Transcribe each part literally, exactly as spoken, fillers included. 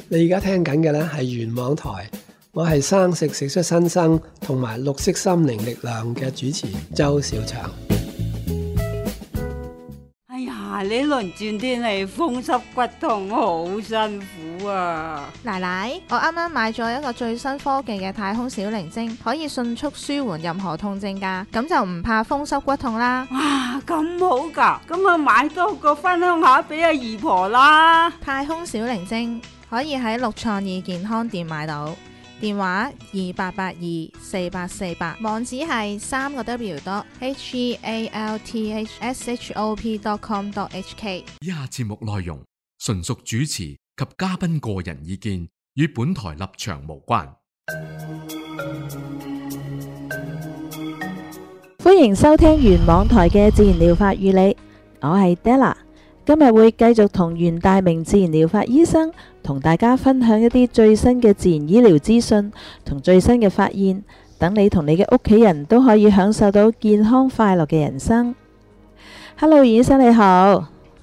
你而家聽緊嘅呢係原網台，我係生食食出新生同埋綠色心靈力量嘅主持周小祥。 哎呀，呢輪轉天氣風濕骨痛好辛苦啊！ 奶奶，我啱啱買咗一個最新科技嘅太空小靈精，可以迅速舒緩任何痛症㗎，咁就唔怕風濕骨痛啦。 哇，咁好㗎，咁我買多個分享下俾阿姨婆啦。 太空小靈精可以喺六創意健康店買到，電話二八八二四八四八，網址係三個 W dot H E A L T H S H O P dot com dot H K。 以下節目內容純屬主持及嘉賓個人意見，與本台立場無關。 歡迎收聽原網台嘅自然療法與你，我係 Della。今日會繼續同袁大明自然療法醫生同大家分享一啲最新嘅自然醫療資訊同最新嘅發現，等你同你嘅屋企人都可以享受到健康快樂嘅人生。Hello， 袁醫生你好。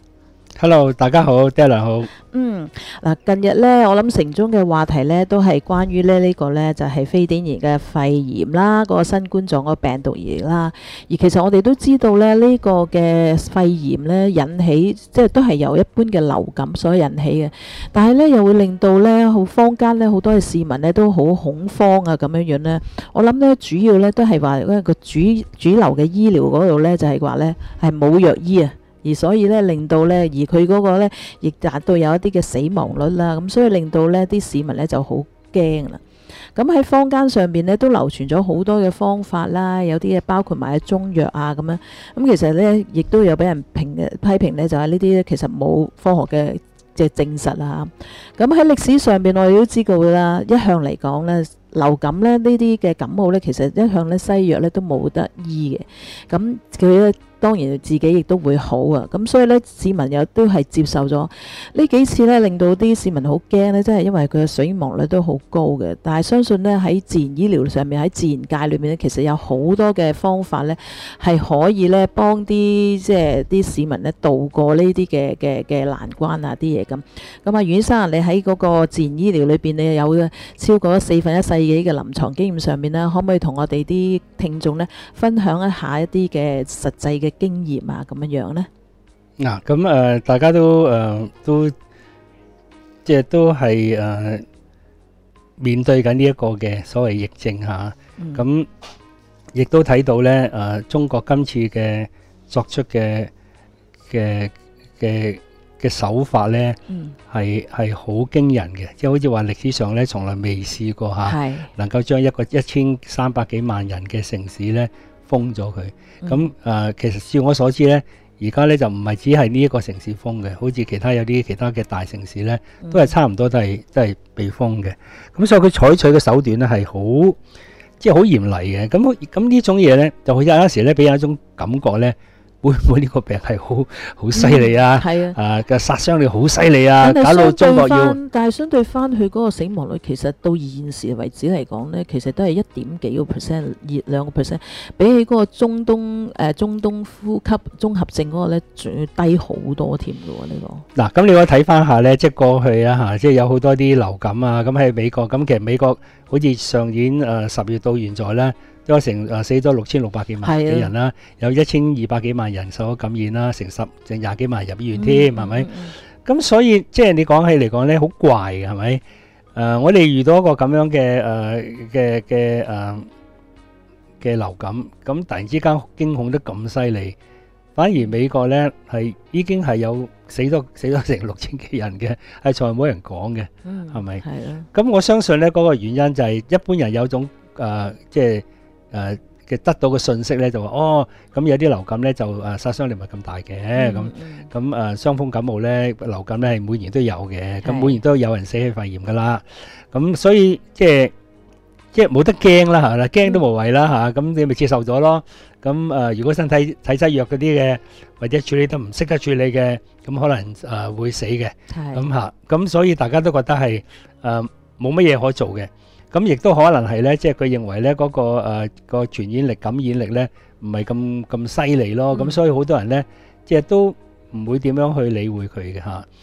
Hello， 大家好 ，Della 好。 嗯，嗱，近日呢，我諗城中嘅話題呢，都係關於咧呢個呢，就係非典型嘅肺炎啦，嗰個新冠狀個病毒炎啦。而其實我哋都知道咧，呢個嘅肺炎呢，引起即係都係由一般嘅流感所引起嘅，但係呢，又會令到呢好坊間呢好多嘅市民呢都好恐慌啊咁樣樣呢。我諗呢，主要呢都係話嗰個主主流嘅醫療嗰度呢，就係話呢係冇藥醫啊。而所以咧，令到咧，而佢嗰個咧，亦達到有一啲嘅死亡率啦。咁所以令到咧，啲市民咧就好驚啦。咁喺坊間上邊咧，都流傳咗好多嘅方法啦，有啲嘢包括埋中藥啊咁樣。咁其實咧，亦都有俾人評嘅批評咧，就係呢啲咧其實冇科學嘅即係證實啦。咁喺歷史上邊，我哋都知道啦，一向嚟講咧，流感咧呢啲嘅感冒咧，其實一向咧西藥咧都冇得醫嘅。咁佢咧。當然自己亦都會好啊，咁所以呢，市民又都係接受咗呢幾次呢，令到啲市民好驚呢，真係因為佢嘅死亡率都好高嘅。但係相信呢，喺自然醫療上面，喺自然界裏面呢，其實有好多嘅方法呢，係可以呢幫啲即係啲市民呢渡過呢啲嘅嘅嘅難關啊啲嘢咁。咁啊，袁醫生，你喺嗰個自然醫療裏邊，你有超過四分一世紀嘅臨床經驗上面呢，可唔可以同我哋啲聽眾呢分享一下一啲嘅實際嘅經驗啊，咁樣樣咧。 嗱，咁誒，大家都誒都即係都係誒面對緊呢一個嘅所謂疫症嚇。咁亦都睇到咧誒，中國今次嘅作出嘅嘅嘅嘅手法咧，係係好驚人嘅，即係好似話歷史上咧從來未試過嚇，能夠將一個一千三百幾萬人嘅城市咧封咗佢。咁誒、呃，其實照我所知咧，而家咧就唔係只係呢一個城市封嘅，好似其他有啲其他嘅大城市咧，都係差唔多都係都係被封嘅。咁所以佢採取嘅手段咧係好，即係好嚴厲嘅。咁咁呢種嘢咧，就有陣時咧俾人一種感覺咧。會唔會呢個病係好好犀利啊？係、嗯、啊，嘅殺傷力好犀利啊！搞到中國要， 但係相對翻佢嗰個死亡率，其實到現時為止嚟講呢，其實都係一點幾個 percent， 熱兩個 percent， 比起嗰個中東誒、呃、中東呼吸綜合症嗰個咧，仲要低好多添嘅喎呢個。嗱， 咁你可以睇翻下咧，即係過去啊嚇，即係有好多啲流感啊，咁喺美國，咁其實美國好似上年誒十月到現在咧。都成誒死咗六千六百幾萬幾人啦，有一千二百幾萬人受咗感染啦，成十成廿幾萬人入醫院添，係咪？咁所以即係你講起嚟講咧，好怪嘅係咪？誒，我哋遇到一個咁樣嘅誒嘅嘅誒嘅流感，咁突然之間驚恐得咁犀利，反而美國咧係已經係有死咗死咗成六千幾人嘅，係從來冇人講嘅，係咪？係啊。咁我相信咧嗰個原因就係一般人有種誒即係。誒嘅得到嘅信息咧就話哦，咁有啲流感咧就誒殺傷力唔係咁大嘅，咁咁誒傷風感冒咧流感咧係每年都有嘅，咁每年都有人死喺肺炎噶啦，咁所以即係即係冇得驚啦嚇，驚都無謂啦嚇，咁你咪接受咗咯。咁誒如果身體體質弱嗰啲嘅，或者處理得唔識得處理嘅，咁可能誒會死嘅，咁嚇，咁所以大家都覺得係誒冇乜嘢可做嘅。咁亦都可能係咧，即係佢認為咧嗰個誒個傳染力、感染力咧唔係咁咁犀利咯。咁所以好多人咧，即係都唔會點樣去理會佢嘅嚇。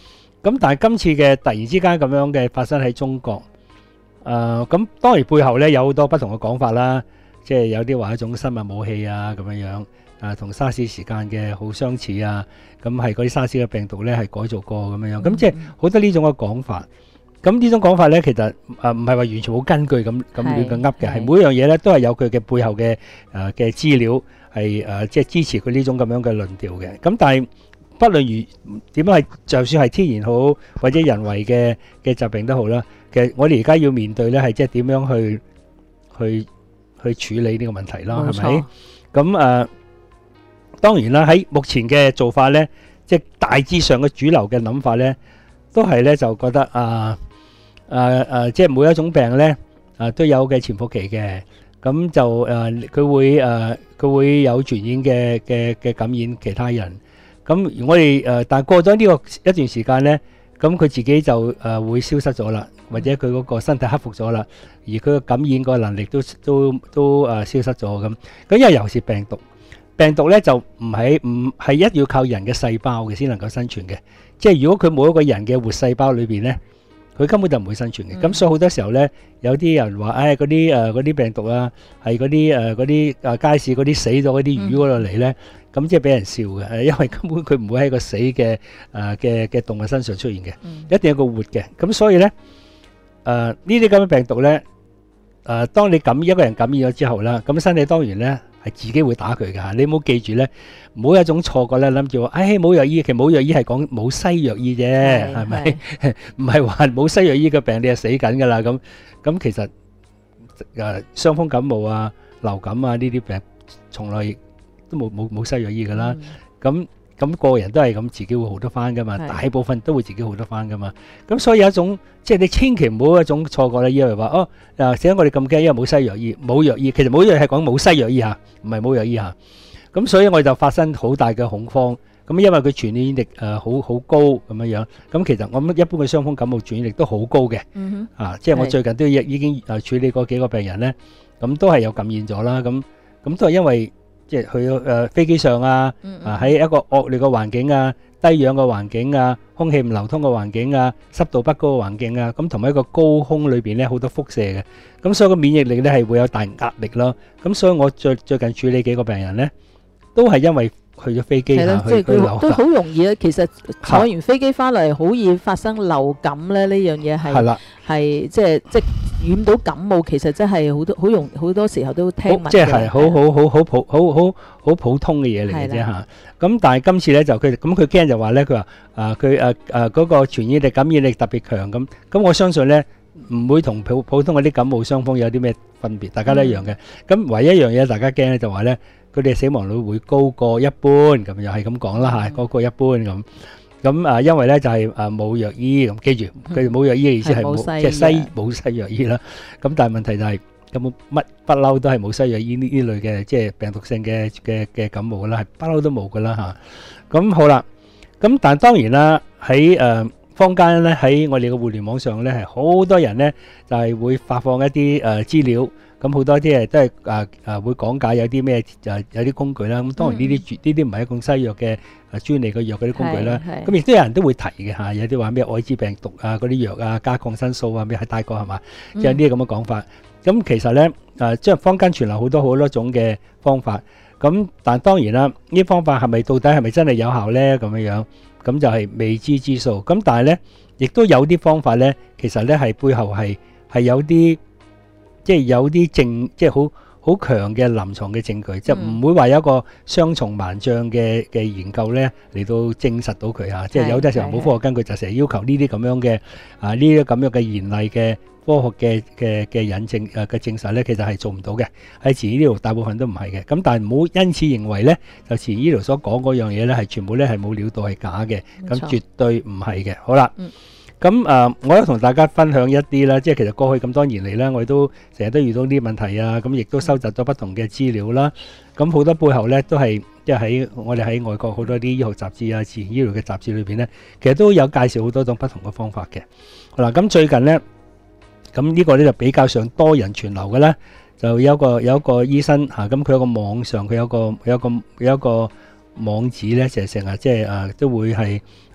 咁但係今次嘅突然之間咁樣嘅發生喺中國，誒咁當然背後咧有好多不同嘅講法啦，即係有啲話一種生物武器啊咁樣樣，啊同沙士時間嘅好相似啊，咁係嗰啲沙士嘅病毒咧係改造過咁樣樣，咁即係好多呢種嘅講法。咁呢種講法咧，其實誒唔係話完全冇根據咁咁亂咁噏嘅，係每一樣嘢咧都係有佢嘅背後嘅誒嘅資料係誒即係支持佢呢種咁樣嘅論調嘅。咁但係不論如點樣係，就算係天然好或者人為嘅嘅疾病都好啦，其實我哋而家要面對咧係即係點樣去去去處理呢個問題啦，係咪？咁誒當然啦，喺目前嘅做法咧，即係大致上嘅主流嘅諗法咧，都係咧就覺得啊。誒誒，即係每一種病咧，誒都有嘅潛伏期嘅，咁就誒佢會誒佢會有傳染嘅嘅嘅感染其他人。咁我哋誒，但係過咗呢個一段時間咧，咁佢自己就誒會消失咗啦，或者佢嗰個身體克服咗啦，而佢嘅感染個能力都都都誒消失咗咁。咁因為尤其是病毒，病毒咧就唔係唔係一定要靠人嘅細胞嘅先能夠生存嘅，即係如果佢冇一個人嘅活細胞裏邊咧。佢根本就唔會生存嘅，咁、嗯、所以好多時候咧，有啲人話，誒嗰啲誒嗰啲病毒啊，係嗰啲誒嗰啲誒街市嗰啲死咗嗰啲魚嗰度嚟咧，咁即係俾人笑嘅，誒因為根本佢唔會喺個死嘅誒嘅嘅動物身上出現嘅，嗯、一定有個活嘅，咁所以咧誒呢啲咁嘅病毒咧，誒、呃、當你感一個人感染咗之後啦，咁身體當然咧。係自己會打佢㗎嚇，你唔好記住咧，唔好有一種錯覺咧，諗住話，誒冇藥醫，其實冇藥醫係講冇西藥醫啫，係咪？唔係話冇西藥醫嘅病你係死緊㗎啦，咁咁其實誒傷風感冒啊、流感啊呢啲病，從來都冇冇冇西藥醫㗎啦，咁。咁個人都係咁，自己會好得翻噶嘛，大部分都會自己好得翻噶嘛。咁所以有一種，即係你千祈唔好一種錯覺咧，以為話哦，啊，點解我哋咁驚？因為冇西藥醫，冇藥醫。其實冇藥係講冇西藥醫嚇，唔係冇藥醫嚇。咁所以我哋就發生好大嘅恐慌。咁因為佢傳染力誒好好高咁樣樣。咁其實我諗一般嘅傷風感冒傳染力都好高嘅。嗯哼。啊，即係我最近都已已經誒處理過幾個病人咧，咁都係有感染咗啦。咁咁都係因為。即係去誒飛機上啊，啊喺一個惡劣嘅環境啊、低氧嘅環境啊、空氣唔流通嘅環境啊、濕度不高嘅環境啊，咁同埋一個高空裏邊咧好多輻射嘅，咁所以個免疫力咧係會有大壓力咯。咁所以我最最近處理幾個病人咧，都係因為去咗飛機啊，去去流都好容易啊。其實坐完飛機翻嚟好易發生流感咧，呢樣嘢係係即係即係染到感冒，其實真係好多好容好多時候都聽聞嘅， 即係好好好好普好好好普通嘅嘢嚟嘅啫嚇。咁但係今次咧就佢咁佢驚就話咧，佢話啊佢誒誒嗰個傳染力感染力特別強咁，咁我相信咧唔會同普普通嗰啲感冒傷風有啲咩分別，大家都一樣嘅。咁唯一一樣嘢大家驚咧就話咧，佢哋死亡率會高過一般，咁又係咁講啦嚇，高過一般咁。咁啊，因為咧就係誒冇藥醫，咁記住佢哋冇藥醫嘅意思係冇即係西冇西藥醫啦。咁但係問題就係根本乜不嬲都係冇西藥醫呢呢類嘅即係病毒性嘅嘅嘅感冒啦，係不嬲都冇噶啦嚇。咁好啦，咁但係當然啦，喺誒坊間咧喺我哋嘅互聯網上咧係好多人咧就係會發放一啲誒資料。咁好多啲誒都係誒誒會講解有啲咩誒有啲工具啦。咁當然呢啲呢啲唔係一種西藥嘅誒專利嘅藥嗰啲工具啦。咁亦都有人都會提嘅嚇，有啲話咩愛滋病毒啊嗰啲藥啊加抗生素啊咩喺大個係嘛，即係呢啲咁嘅講法。咁其實咧誒即係坊間傳流好多好多種嘅方法。咁但當然啦，呢啲方法係咪到底係咪真係有效咧？咁樣樣咁就係未知之數。咁但係咧，亦都有啲方法咧，其實咧係背後係係有啲。即係有啲證，即係好好強嘅臨床嘅證據，即係唔會話有一個雙重盲障嘅嘅研究咧嚟到證實到佢嚇。即係有啲時候冇科學根據，就成日要求呢啲咁樣嘅啊呢啲咁樣嘅嚴厲嘅科學嘅嘅嘅引證誒嘅證實咧，其實係做唔到嘅。喺自然醫療大部分都唔係嘅。咁但係唔好因此認為咧，就自然醫療所講嗰樣嘢咧係全部咧係冇料到係假嘅。咁絕對唔係嘅。好啦。咁誒、呃，我都同大家分享一啲啦，即係其實過去咁多年嚟咧，我哋都成日都遇到啲問題啊，咁亦都收集咗不同嘅資料啦。咁好多背後咧都係即係喺我哋喺外國好多啲醫學雜誌啊、自然醫療嘅雜誌裏邊咧，其實都有介紹好多種不同嘅方法嘅。好啦，咁最近咧，咁呢個咧就比較上多人傳流嘅咧，就有一個有一個醫生嚇，咁、啊、佢有個網上佢有個有個有一個網址咧，成成日即係誒都會係。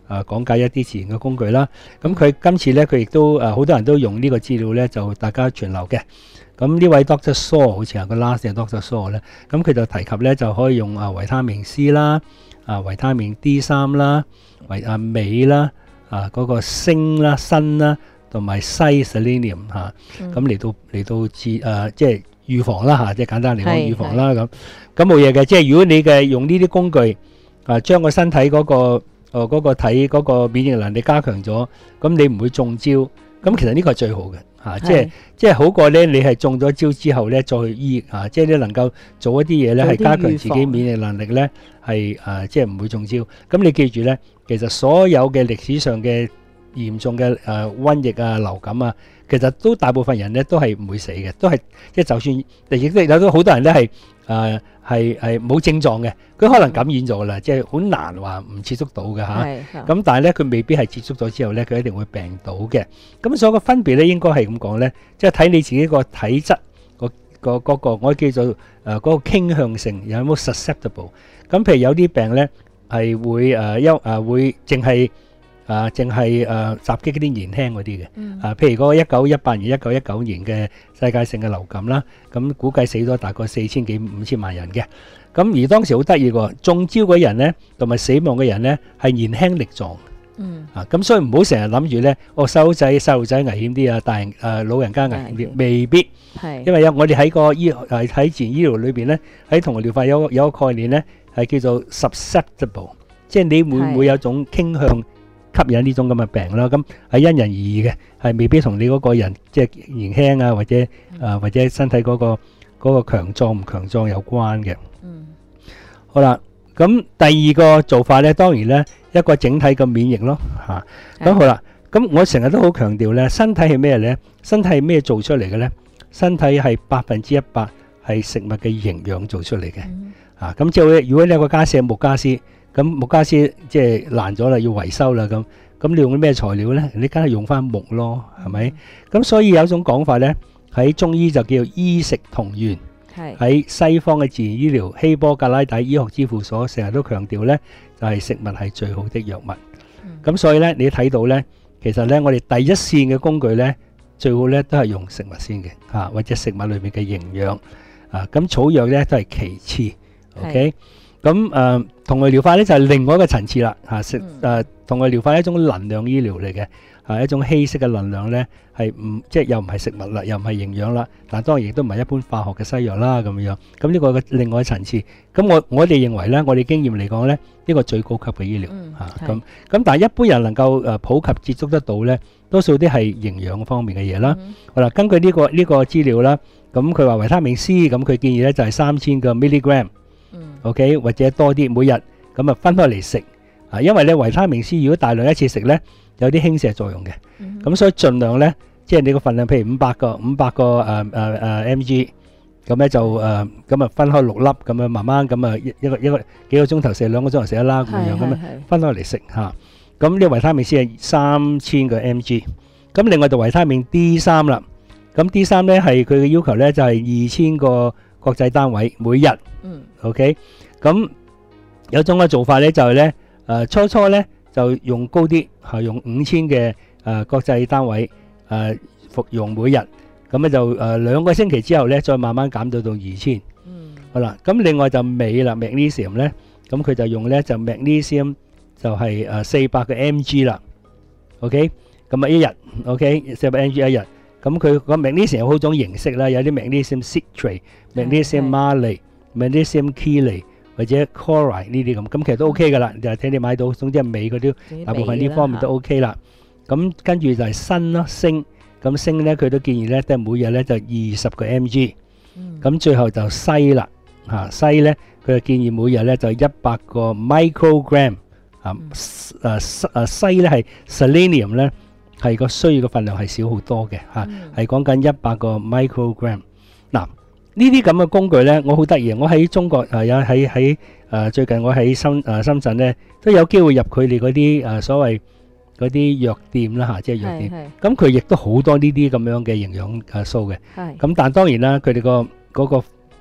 誒講解一啲自然嘅工具啦。咁佢今次咧，佢亦都誒好多人都用呢個資料咧，就大家傳流嘅。咁呢位 Doctor Saw 好似係個 last 嘅 Doctor Saw 咧，咁佢就提及咧就可以用啊維他命 C 啦、啊維他命 D 三啦、維啊鎂啦、啊嗰個鋅啦、鋅啦，同埋硒 selenium 嚇，咁嚟到嚟到治誒即係預防啦嚇，即係簡單嚟講預防啦咁。咁冇嘢嘅，即係如果你嘅用呢啲工具啊，將個身體嗰個誒嗰個體嗰個免疫能力加強咗，咁你唔會中招。咁其實呢個係最好嘅嚇，即係即係好過咧，你係中咗招之後咧再去醫嚇，即係你能夠做一啲嘢咧係加強自己免疫能力咧，係誒即係唔會中招。咁你記住咧，其實所有嘅歷史上嘅嚴重嘅誒瘟疫啊、流感啊，其實都大部分人咧都係唔會死嘅，都係即係就算亦都有都好多人咧係誒係係冇症狀嘅，佢可能感染咗啦，即係好難話唔接觸到嘅嚇。咁但係咧佢未必係接觸咗之後咧，佢一定會病到嘅。咁所以個分別咧應該係咁講咧，即係睇你自己個體質個個嗰個我叫做誒嗰個傾向性有冇 susceptible。咁譬如有啲病咧係會誒憂誒會淨係。啊，淨係誒襲擊嗰啲年輕嗰啲嘅，啊，譬如嗰個一九一八年、一九一九年嘅世界性嘅流感啦，咁估計死咗大概四千幾五千萬人嘅。咁而當時好得意喎，中招嗰人咧，同埋死亡嘅人咧係年輕力壯。嗯。啊，咁所以唔好成日諗住咧，哦細佬仔細路仔危險啲啊，大人誒老人家危險啲，未必。係。因為有我哋喺個醫誒喺自然醫療裏邊咧，喺同療法有有個概念咧係叫做 susceptible， 即係你會唔會有種傾向吸引呢種咁嘅病啦，咁係因人而異嘅，係未必同你嗰個人即係年輕啊，或者啊或者身體嗰個嗰個強壯唔強壯有關嘅。嗯，好啦，咁第二個做法咧，當然咧一個整體嘅免疫咯，嚇。咁好啦，咁我成日都好強調咧，身體係咩咧？身體係咩做出嚟嘅咧？身體係百分之一百係食物嘅營養做出嚟嘅。啊，咁即係如果你有個家私係木家私。咁木家私即係爛咗啦，要維修啦咁。咁你用啲咩材料咧？你梗係用翻木咯，係咪？咁所以有一種講法咧，喺中醫就叫醫食同源。係喺西方嘅自然醫療希波格拉底醫學之父所成日都強調咧，就係食物係最好的藥物。咁所以咧，你睇到咧，其實咧，我哋第一線嘅工具咧，最好咧都係用食物先嘅嚇，或者食物裏面嘅營養啊。咁草藥咧都係其次。OK。咁誒同類療法咧就係另外一個層次啦嚇，食誒同類療法係一種能量醫療嚟嘅，係一種稀釋嘅能量咧，係唔即係又唔係食物啦，又唔係營養啦，但當然亦都唔係一般化學嘅西藥啦咁樣。咁呢個嘅另外一層次。咁我我哋認為咧，我哋經驗嚟講咧，呢個最高級嘅醫療嚇。咁咁但係一般人能夠誒普及接觸得到咧，多數啲係營養方面嘅嘢啦。好啦，根據呢個呢個資料啦，咁佢話維他命 C，咁佢建議咧就係三千個 milligram。OK， 或者多啲每日咁啊分開嚟食啊，因為咧維他命 C 如果大量一次食咧，有啲輕瀉作用嘅，咁、嗯、所以盡量咧，即係你個份量，譬如五百個五百個誒誒誒 mg，咁咧就誒咁啊分開六粒，咁啊慢慢咁啊一一個一個幾個鐘頭食，兩個鐘頭食一粒咁樣，咁啊分開嚟食嚇。咁呢維他命 C 係三千個 mg，咁另外就維他命 D 三啦，咁 D 三咧係佢嘅要求咧就係二千個國際單位每日。嗯 ，OK， 咁有種嘅做法咧就係咧，誒初初咧就用高啲，係用五千嘅誒國際單位誒服用每日，咁咧就誒兩個星期之後咧再慢慢減到到二千。嗯，好啦，咁另外就鎂啦 ，magnesium 咧，咁佢就用咧就 magnesium 就係誒四百個 mg 啦 ，OK， 咁啊一日 ，OK， 四百 mg 一日，咁佢個 magnesium 有好種形式啦，有啲 magnesium citrate、magnesium malate。magnesium chelate 或者 chloride 呢啲咁，咁其實都 OK 噶啦，就係睇你買到，總之係鎂嗰啲，大部分呢方面都 OK 啦。咁跟住就係鋅啦，鋅，咁鋅咧佢都建議咧，都係每日咧就二十個 mg。咁最後就硒啦，嚇硒咧佢就建議每日咧就一百個 microgram。啊誒誒硒咧係 selenium 咧係個需要嘅份量係少好多嘅嚇，係講緊一百個 microgram。嗱。呢啲咁嘅工具咧，我好得意。我喺中國誒有喺喺誒最近我喺深誒深圳咧都有機會入佢哋嗰啲誒所謂嗰啲藥店啦嚇，即係藥店。咁佢亦都好多呢啲咁樣嘅營養誒素嘅。係。咁但係當然啦，佢哋個嗰個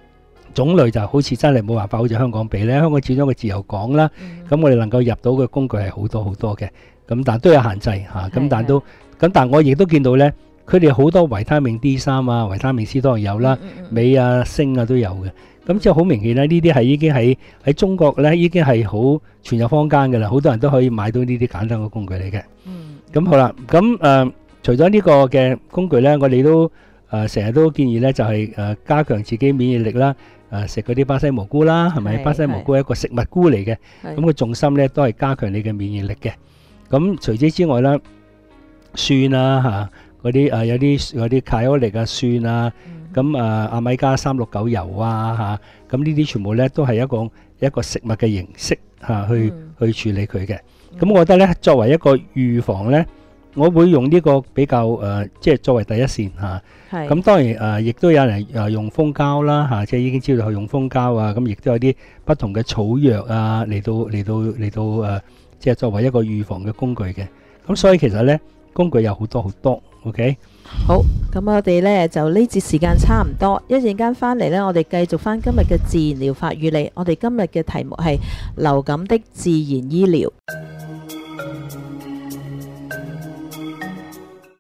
種類就好似真係冇辦法好似香港比咧。香港始終個自由港啦，咁、嗯、我哋能夠入到嘅工具係好多好多嘅，咁但都有限制嚇。咁、啊、但都咁，但我亦都見到咧，佢哋好多維他命 D 三啊、維他命 C 當然有啦，鎂啊、鋅啊都有嘅。咁即係好明顯咧，呢啲係已經喺喺中國咧已經係好全有坊間嘅啦，好多人都可以買到呢啲簡單嘅工具嚟嘅。嗯，咁好啦，咁誒、呃、除咗呢個嘅工具咧，我哋都誒成日都建議咧，就係、是、誒、呃、加強自己免疫力啦。誒食嗰啲巴西蘑菇啦，係咪？巴西蘑菇係一個食物菇嚟嘅，咁個重心咧都係加強你嘅免疫力嘅。咁除此之外咧，蒜啊嚇，嗰啲誒有啲嗰啲卡路里啊蒜啊，咁誒阿米加三六九油啊嚇，咁呢啲全部咧都係一個一個食物嘅形式嚇，去去處理佢嘅。咁我覺得咧，作為一個預防咧，我會用呢個比較誒，即係作為第一線嚇。咁當然誒，亦都有人誒用蜂膠啦嚇，即係已經知道係用蜂膠啊。咁亦都有啲不同嘅草藥啊，嚟到嚟到嚟到誒，即係作為一個預防嘅工具嘅。咁所以其實咧，工具有好多好多。OK， 好，咁我哋咧就呢節時間差唔多，一陣間翻嚟咧，我哋繼續翻今日嘅自然療法與你。我哋今日嘅題目係流感的自然醫療。